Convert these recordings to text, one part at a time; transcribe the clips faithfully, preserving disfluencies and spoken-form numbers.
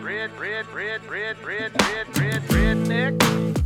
red, red, red, red, red, red, red, redneck.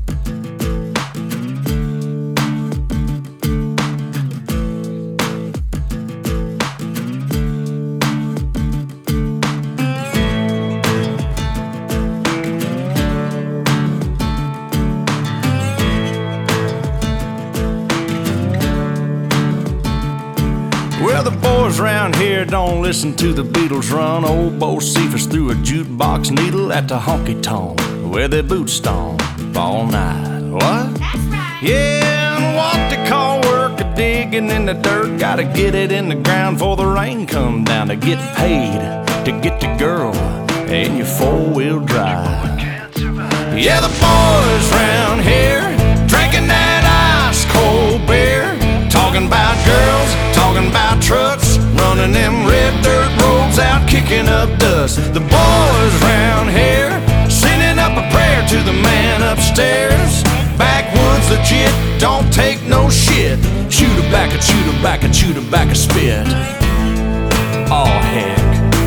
Well, the boys round here don't listen to the Beatles run. Old Bo Cephas threw a jukebox needle at the honky-tonk where they boot stomp all night. What? That's right. Yeah, and what they call work a digging in the dirt. Gotta get it in the ground before the rain come down to get paid to get the girl in your four-wheel drive. Yeah, the boys round here drinking that ice-cold beer, talking about girls, talking about trucks, running them red dirt roads out, kicking up dust. The boys round here sending up a prayer to the man upstairs. Backwoods legit, don't take no shit. Chew tobacco, chew tobacco, chew tobacco, spit. Oh heck.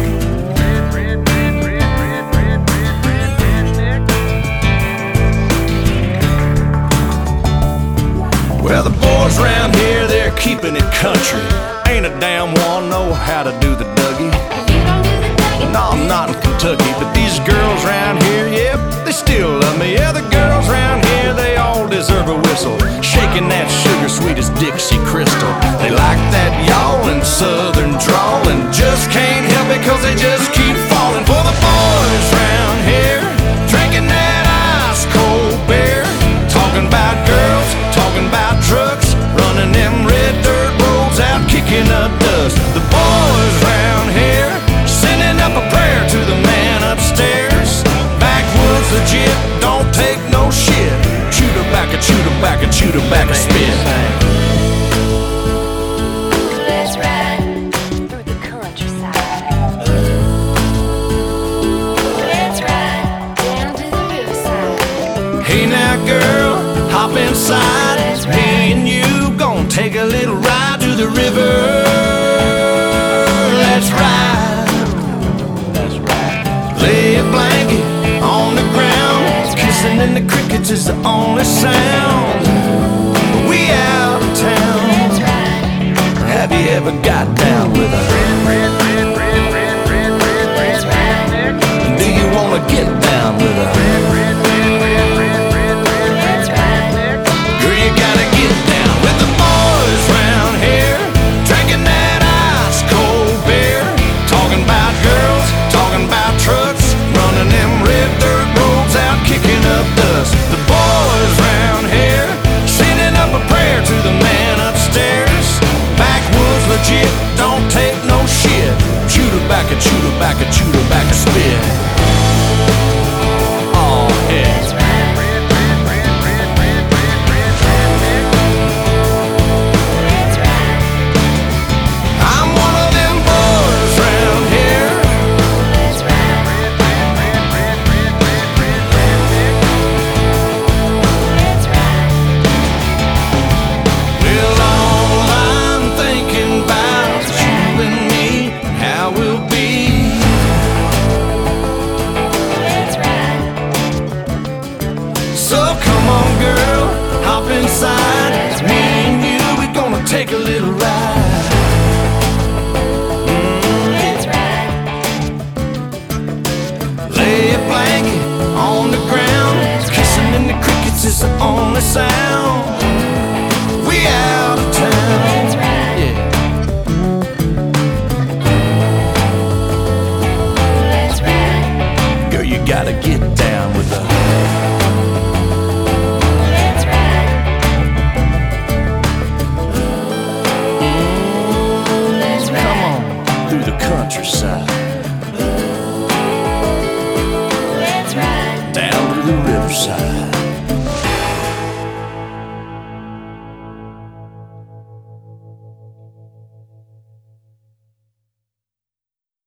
Well, the boys round here, they're keeping it country. Ain't a damn one know how to do the Dougie. You don't do the Dougie? No, I'm not in Kentucky, but these girls round here, yep, they still love me. Yeah, the girls round here, they all deserve a whistle, shaking that sugar sweet as Dixie Crystal. They like that yawling southern drawl and just can't help it cause they just keep falling for the boys round here, drinking that ice cold beer, talking about girls, talking about trucks, running them red dirt roads out, kicking up dust. The boys round here sending up a prayer to the man upstairs. Backwoods legit, don't take no shit. Chew tobacco, chew tobacco, chew tobacco, spit. Let's ride through the countryside. Let's ride down to the riverside. Hey now girl, hop inside. Me and you gon' take a little ride to the river. Let's ride. Let's ride. Lay a blanket on the ground. Kissing in the crickets is the only sound. We out of town. Let's ride. Have you ever got down with a Red, red, red, red, red, red, red, Let's ride. redneck. Do you wanna get down with a Red, red, red, red, red, red, red, Let's ride. redneck. Girl, you gotta get down with the boys round here, drinking that ice cold beer, talking about girls, talking about trucks, running them red dirt roads out, kicking up dust. The boys round here sending up a prayer to the man upstairs. Backwoods legit, don't take no shit. Chew tobacco, chew tobacco, chew tobacco, spit. Oh heck. Let's ride. Red, red, red, red, red, red, red, redneck. Let's ride. I'm one of them boys round here. Let's ride. Red, red, red, red, red, red, red, redneck. Let's ride. Well, all I'm thinking about is you and me, and how we'll be. Let's ride. So come on, girl, hop inside. Me and you, we're gonna take a little ride. Let's ride. Lay a blanket on the ground. Kissing in the crickets is the only sound.